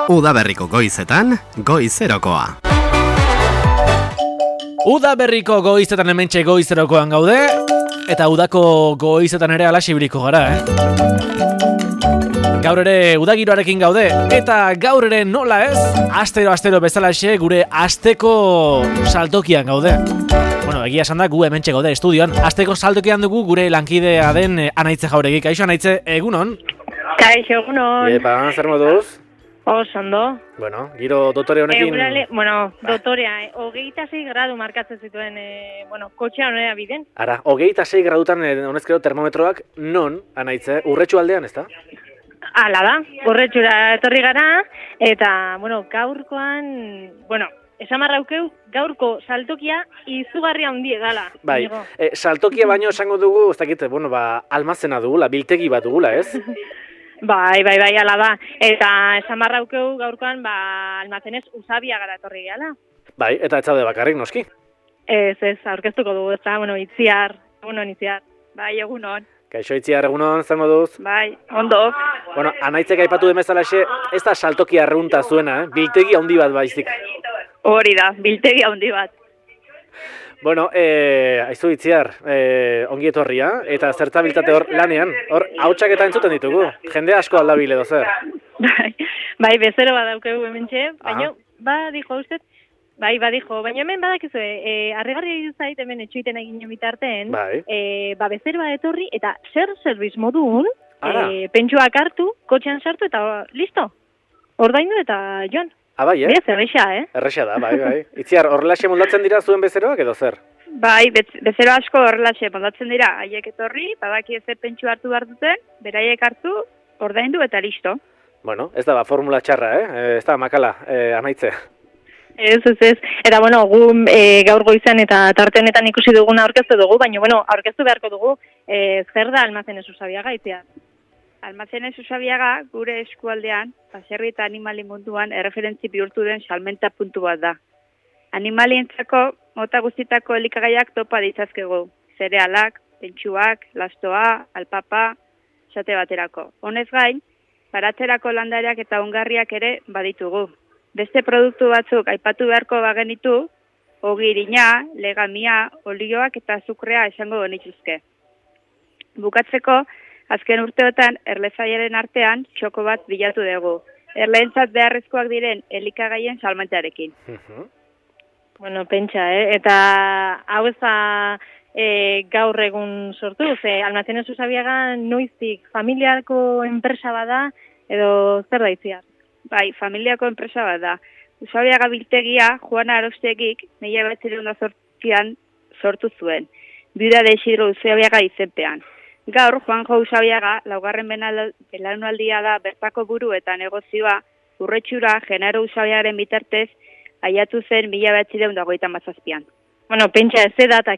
Udaberriko goizetan, goizerokoa. Udaberriko goizetan hementxe goizerokoan gaude, eta udako goizetan ere alaxe ibiliko gara, Gaur ere udagiroarekin gaude, eta gaur ere nola ez, astero bezalaxe gure asteko saltokian gaude. Bueno, egia esan da gu hementxe gaude estudioan, asteko saltokian dugu gure lankidea den Anaitze Jauregi. Kaixo Anaitze, egunon? Kaixo, egunon. Iepa, zer moduz? Ondo. Bueno, giro dotore honekin... Dotorea, 26 gradu markatzen zituen, kotxea honera biden. Ara, 26 gradutan honezkero termometroak non, Anaitze, urretxu aldean, ezta? Hala da, urretxura etorri gara, eta, gaurkoan, esan marraukeu, gaurko saltokia izugarri handie gala. Bai, saltokia baino esango dugu, ez dakit, almazena dugula, biltegi bat dugula, ez? Bai, ala da. Eta esan marraukeu gaurkoan, almazenez usabia gara etorri gala. Bai, eta ez zaude bakarrik, noski? Ez, aurkeztuko dugu, Itziar, Itziar. Bai, egunon. Kaixo Itziar, egunon, zer moduz? Bai, ondo. Bueno, Anaitzek aipatu demezalaxe, ez da saltokia arrunta zuena, biltegi handi bat baizik. Hori da, biltegi handi bat. Bueno, aizu Itziar, ongi etorria, eta zertabiltate hor lanean, hor hautsak eta entzuten ditugu, jende asko aldabil edo zer. Bai, bezero badaukegu hementxe, badijo ustez, badijo, baina hemen badakizu, harrigarri zait hemen etxuiten egin bitarteen, bezero bat etorri, eta zer serviz modun, pentsuak hartu, kotxean sartu, eta listo, ordaindu eta joan. Bai, Bez, erresa, Erresa da, bai. Itziar, horrelaxe moldatzen dira zuen bezeroak edo zer? Bai, bezero asko horrelaxe moldatzen dira, haiek etorri, badaki ezer pentsu hartu behar duten, beraiek hartu, ordaindu eta listo. Bueno, ez da formula txarra, ez da makala, Anaitze. Ez. Eta, gu gaur goizan eta tartenetan ikusi duguna aurkeztu dugu, baina, aurkeztu beharko dugu, zer da Almazenez Usabiaga, Itziar? Almazenez Usabiaga gure eskualdean, baserri eta animali munduan erreferentzi bihurtu den salmenta puntu bat da. Animalientzako mota guztitako elikagaiak topa ditzazkegu. Zerealak, pentsuak, lastoa, alpapa, esate baterako. Honez gain, baratzerako landareak eta ongarriak ere baditugu. Beste produktu batzuk aipatu beharko bagenitu, ogirina, legamia, olioak eta azukrea esango genituzke. Bukatzeko, azken urteotan, erlezaiaren artean, txoko bat bilatu dugu. Erleentzat beharrezkoak diren elikagaien salmentarekin. Pentsa, eta hau ez da gaur egun sortu, Almazenez Usabiaga noiztik familiako enpresa bada, edo zer da Itziar? Bai, familiako enpresa bat da. Usabiaga biltegia, Juana Arostegik, 1908an sortu zuen. Bida de Isidro Usabiaga izenpean. Gaur, Juanjo Usabiaga, laugarren belaunaldia da bertako buru eta negozioa, urretxura Genaro Usabiagaren bitartez, aiatu zen 1927an. Pentsa ez datak,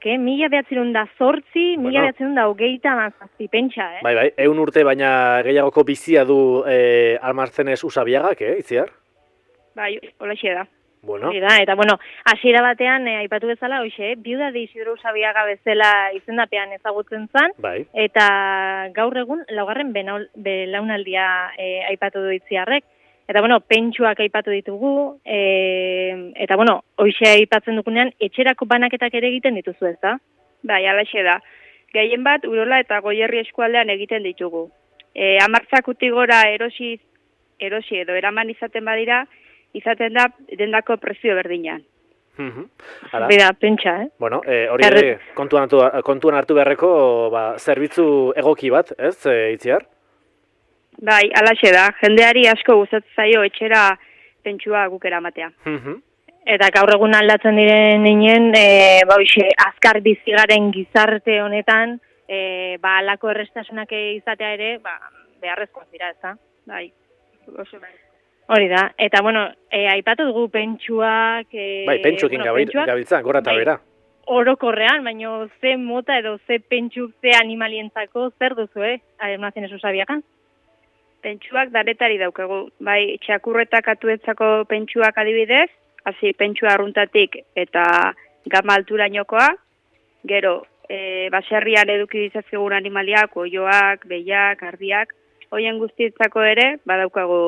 1908, 1927, pentsa, Bai, 100 urte baina gehiagoko bizia du Almazenez Usabiagak, Itziar? Bai, holaxe da. Bueno. Eta hasiera batean, aipatu bezala, Biuda de Isidro Usabiaga bezala izendapean ezagutzen zen, eta gaur egun laugarren belaunaldia aipatu du Itziarrek. Eta, pentsuak aipatu ditugu, eta, hoxe aipatzen dugunean, etxerako banaketak ere egiten dituzu, ez da? Bai, alaxe da. Gehien bat, Urola eta Goierri eskualdean egiten ditugu. 10 utik gora erosi edo eraman izaten badira, izaten da dendako prezio berdinan. Beda, pentsa, Bueno, hori kontuan hartu beharreko zerbitzu egoki bat, ez, Itziar? Bai, alaxe da. Jendeari asko gustatzen zaio etxera pentsua guk eramatea. Eta gaur egun aldatzen diren ninen, azkar bizigaren gizarte honetan, alako errestasunak izatea ere, beharrezkoak dira, ez da? Bai, oso bai. Hori da, eta aipatu dugu pentsuak... pentsuekin gabiltza, gora eta bera. Orokorrean, baina ze mota edo ze pentsuk, ze animalientzako, zer duzu, Almazenez Usabiagan? Pentsuak daretari daukagu. Bai, txakurretak atuetzako pentsuak adibidez, hasi pentsua arruntatik eta gama alturainokoa, gero, baserrian eduki ditzazkegun animaliak, oioak, behiak, ardiak, hoien guztietzako ere, badaukagu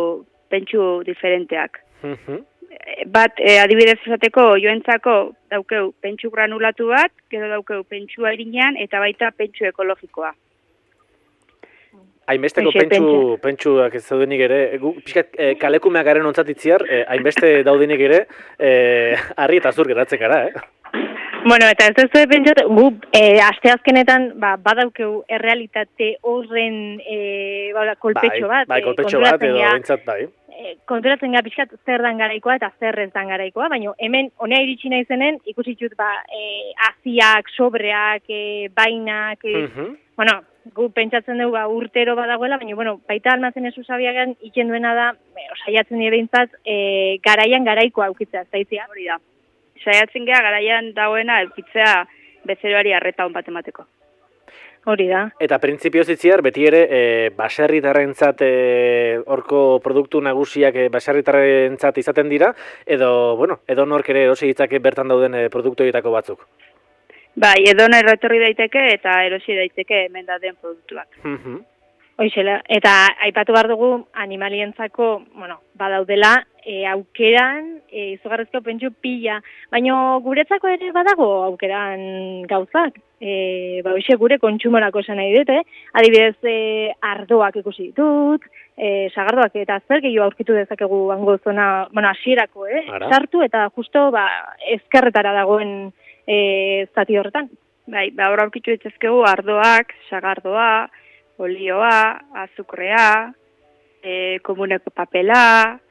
pentsu diferenteak. Bat, adibidez esateko, joentzako daukeu pentsu granulatu bat, gero daukeu pentsu harinean, eta baita pentsu ekologikoa. Hainbesteko pentsuak ez daudenik ere, pixkat kalekumeak garen ontzat itziar, hainbeste daudenik ere, harri eta zur geratzen gara, Bueno, eta ez dut pentsat, gu asteazkenetan badaukeu errealitate horren kolpetxo bat. Bai, kolpetxo bat edo bintzat bai. Konturatzen gara pixkat zer dan garaikoa eta zer ez dan garaikoa, baina hemen honea iritsi naizenen ikusitut aziak, sobreak, bainak, bueno, gu pentsatzen dugu urtero badagoela, baina baita almazen Susabiagan iken duena da, saiatzen dira behintzat, garaian garaikoa aukitzea, zaitzia. Hori da. Saiatzen gara garaian dagoena eukitzea bezeroari arreta hon bat emateko. Hori da. Eta printzipioz itziar, beti ere, baserritarrentzat horko produktu nagusiak baserritarrentzat izaten dira, edo nork ere erosi ditzake bertan dauden produktu horietako batzuk? Bai, edo nero etorri daiteke eta erosi daiteke hemen dauden produktuak. Hoixela, eta aipatu behar dugu animalientzako, badaudela, aukeran, izugarrizko pentsu pila, baina guretzako ere badago aukeran gauzak. Hoxe gure kontsumorako esan nahi dute, adibidez ardoak ikusi ditut, sagardoak eta zer gehiago aurkitu dezakegu hango zona, hasierako, sartu eta justo ezkerretara dagoen zati horretan. Bai, hor aurkitu ditzazkegu ardoak, sagardoa, olioa, azukrea, komuneko papela,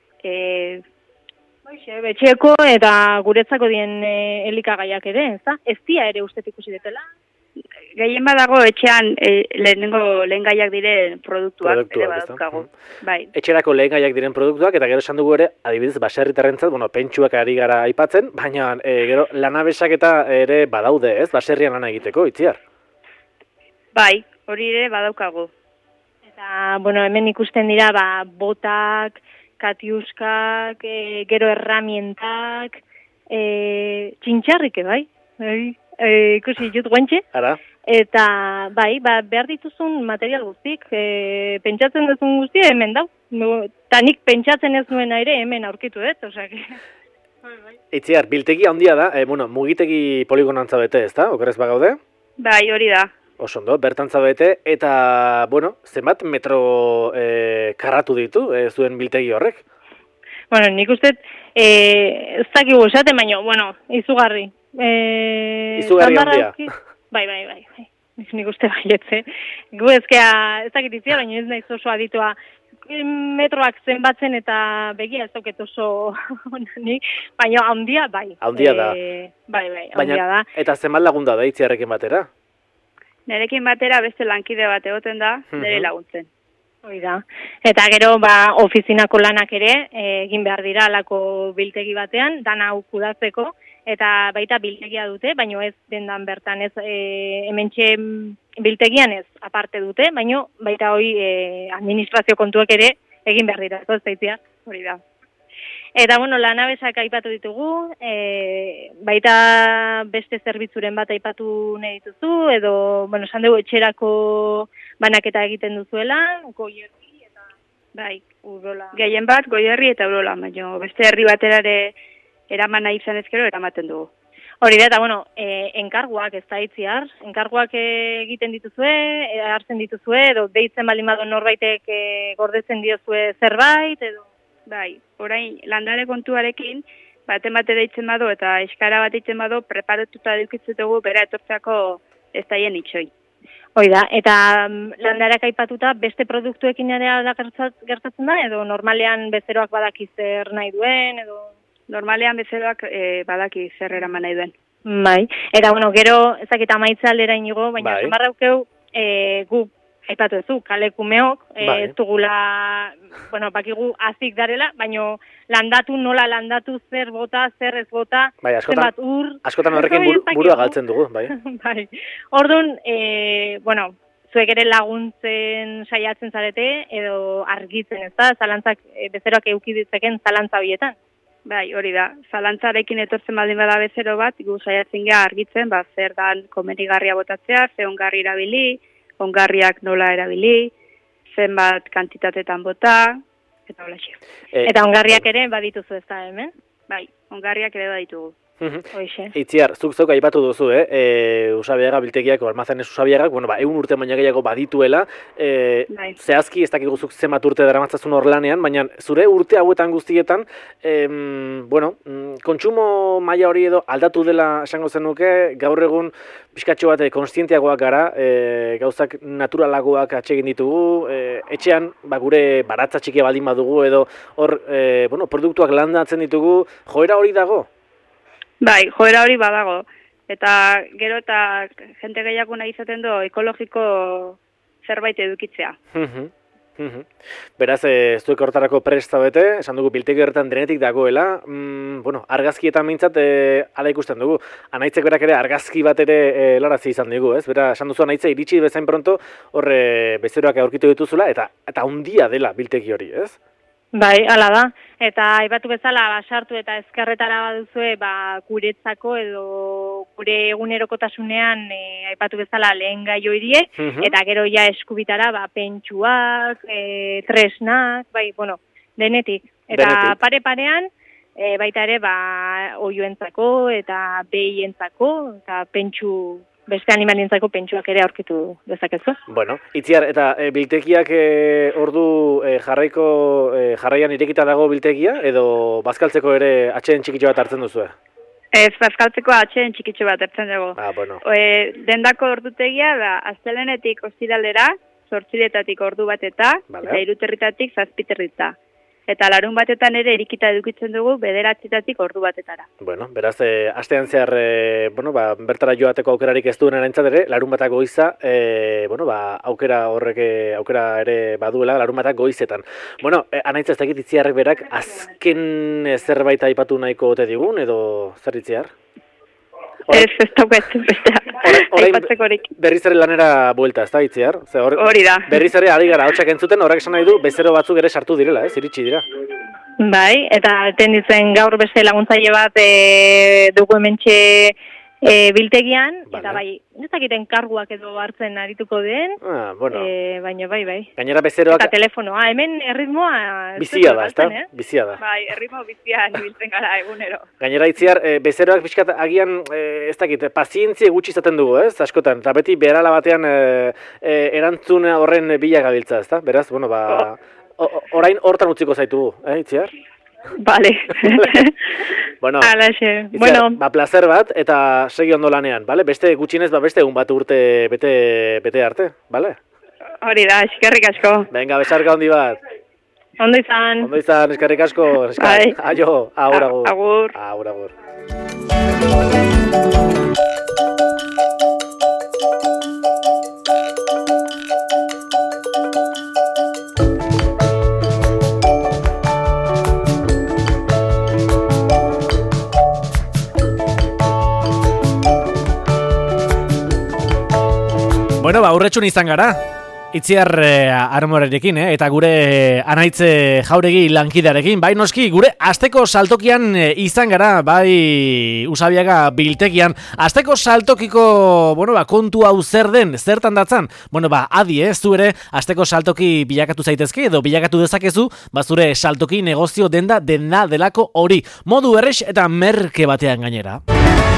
betxeko eta guretzako dien elikagaiak ere, ez dia ere uste ikusi detela. Gehien badago etxean lehen gaiak diren produktuak ere badauzkago. Bai. Etxerako lehen gaiak diren produktuak, eta gero esan dugu ere, adibidez, baserritarrentzat, pentsuak ari gara aipatzen, baina gero lanabesak eta ere badaude, ez, baserrian lana egiteko, itziar? Bai, hori ere badaukago. Eta, hemen ikusten dira, botak, katiuskak, gero erramientak, txintxarrike, bai? Ikusi jut guantxe. Ara. Eta, behar dituzun material guztik, pentsatzen duzun guztia hemen dau. Ta nik pentsatzen ez nuen ere hemen aurkitu dut, osea. Itziar, biltegi handia da, mugitegi poligonantza bete, ez da? Okerrez bagaude? Bai, hori da. Oso ondo, bertantza bete, eta, zenbat metro karratu ditu zuen biltegi horrek? Nik uste, ez dakigu esaten, baina, izugarri. Izugarri handia. Bai. Nik uste baietze. Gu ezkea, ez dakititzia, baina ez naiz oso aditua metroak zenbatzen eta begia ez dauket oso onanik, baina handia bai. Handia da. Bai, handia da. Eta zenbat lagunda da itziarrekin batera? Nerekin batera beste lankide bat egoten da, nire laguntzen. Hoi da. Eta gero, ofizinako lanak ere, egin behar dira alako biltegi batean, dana hau kudatzeko, eta baita biltegia dute, baina ez dendan bertan ez, hementxe biltegian ez aparte dute, baina baita hoi administrazio kontuak ere egin behar dira, ez zaitzia, hori da. Eta, lanabesak aipatu ditugu, baita beste zerbitzuren bat aipatu nahi dituzu, edo, esan dugu etxerako banaketa egiten duzuela, goierri eta, bai, urola. Gehien bat, goierri eta urola, baina beste herri baterare eraman nahi izan ezkero eramaten dugu. Hori da, eta, enkarguak ez da itziar, enkarguak egiten dituzue, hartzen dituzue, edo deitzen baldin badu norbaitek gordetzen diozue zerbait, edo... Bai, orain landare kontuarekin, bate deitzen badu eta eskara bat deitzen badu, preparatuta dukitzutugu bera etortzako ez daien itxoi. Hoi da, eta landareak aipatuta beste produktuekin ere gertatzen da, edo normalean bezeroak badaki zer nahi duen, edo... Normalean bezeroak badaki zer eraman nahi duen. Bai, eta gero ezakita amaitza aldera inigo, baina zamarraukeu gu aipatu ezu, kalekumeok, ez dugula, bakigu azik darela, baina nola landatu zer bota, zer ez bota, zenbat ur... Askotan horrekin burua galtzen dugu, bai. Bai, orduan, zuek ere laguntzen saiatzen zarete, edo argitzen ez da, zalantzak, bezeroak eukiditzeken zalantza horietan. Bai, hori da, zalantzarekin etortzen baldin bada bezero bat, gu saiatzen gara argitzen, zer dan komenigarria botatzea, ze ongarri erabili, ongarriak nola erabili, zenbat kantitatetan bota, eta holaxe. Eta ongarriak ere badituzu ez da hemen? Bai, ongarriak ere baditugu. Hoixe. Itziar, zuk zeuk aipatu duzu, Usabiaga biltegiak, almazenez Usabiagak, 100 urte baina gehiago badituela, zehazki ez dakigu zuk zenbat urte daramatzazun hor lanean, baina zure urte hauetan guztietan, kontsumo maila hori edo aldatu dela esango zenuke, gaur egun pixkatxo bat konstienteagoak gara, gauzak naturalagoak atsegin ditugu, etxean gure baratza txikia baldin badugu edo hor produktuak landatzen ditugu, joera hori dago? Bai, joera hori badago. Eta gero eta jente gehiago nahi izaten du ekologiko zerbait edukitzea. Beraz, zuek hortarako prest zaudete, esan dugu biltegi horretan denetik dagoela, argazkietan mintzat ala ikusten dugu. Anaitzek berak ere argazki bat ere larazi izan dugu, ez? Bera, esan duzu Anaitze iritsi bezain pronto hor bezeroak aurkitu dituzula eta handia dela biltegi hori, ez? Bai, hala da. Eta aipatu bezala sartu eta ezkerretara baduzue guretzako edo gure egunerokotasunean aipatu bezala lehen gai hoirie, eta gero ja eskubitara pentsuak, tresnak, denetik. Eta pare-parean baita ere oioentzako eta behientzako eta pentsu beste animalientzako pentsuak ere aurkitu dezakezu. Itziar, eta biltegiak ordu jarraian irekita dago biltegia, edo bazkaltzeko ere atxeden txikitxo bat hartzen duzue? Ez, bazkaltzeko atxeden txikitxo bat hartzen dugu. Dendako ordutegia da, astelenetik ostiralera, 8:00 ordu bat eta 3:00 7:00. Eta larun batetan ere erikita edukitzen dugu 9:00 ordu batetara. Beraz, astean zehar, bertara joateko aukerarik ez duenen aintzat ere, larun batak goiza, aukera ere baduela, larun batak goizetan. Anaitza ez dakit Itziarrek berak, azken zerbait aipatu nahiko ote digun, edo zer Itziar? Ez dauket, aipatzekorik. Berriz ere lanera buelta, ez da, Itziar? Hori da. Berriz ere ari gara hotxak entzuten, horrek esan nahi du, bezero batzuk ere sartu direla, iritsi dira. Bai, eta tenditzen gaur beste laguntzaile bat dugu hementxe biltegian, eta ez dakiten karguak edo hartzen arituko den, baina bai. Gainera bezeroak... Eta telefonoa, hemen erritmoa... Bizia da, ez da? Bizia da. Bai, erritmo bizia nibiltzen gara egunero. Gainera Itziar, bezeroak pixkat agian, ez dakit, pazientzia gutxi izaten dugu, ez? Askotan, eta beti beherala batean erantzun horren bila gabiltza, ez da? Beraz, orain hortan utziko zaitugu, Itziar? Vale. Itziar, placer bat, eta segi ondo lanean, bale? Beste gutxinez, beste egun bat urte bete arte, bale? Hori da, eskerrik asko. Venga, besarka handi bat. Ondo izan, eskerrik asko. Aio, agur. Agur. Aurretxun izan gara, Itziar Armorerekin, eta gure Anaitze Jauregi lankidearekin, bai noski, gure asteko saltokian izan gara, bai Usabiaga biltegian, asteko saltokiko, kontu hau zer den, zertan datzan, adi zu ere, asteko saltoki bilakatu zaitezke, edo bilakatu dezakezu, zure saltoki negozio denda delako hori, modu errex eta merke batean gainera.